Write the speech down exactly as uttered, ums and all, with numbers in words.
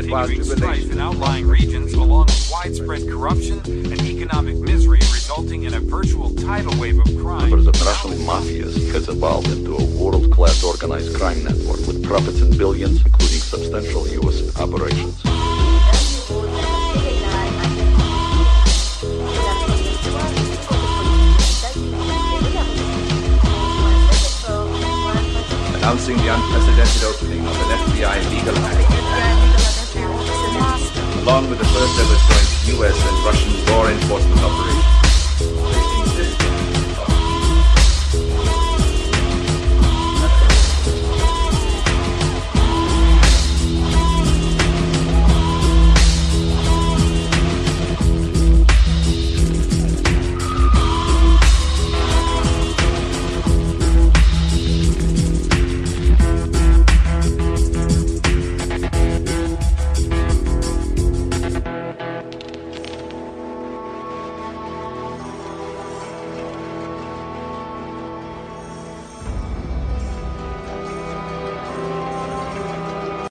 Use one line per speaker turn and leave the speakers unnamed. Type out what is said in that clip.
continuing strife in outlying regions, along with widespread corruption and economic misery, resulting in a virtual tidal wave of crime.
Members of Russian mafias has evolved into a world-class organized crime network with profits in billions, including substantial U S operations.
Announcing the unprecedented opening of an F B I legal action, along with the first ever joint U S and Russian law enforcement operation.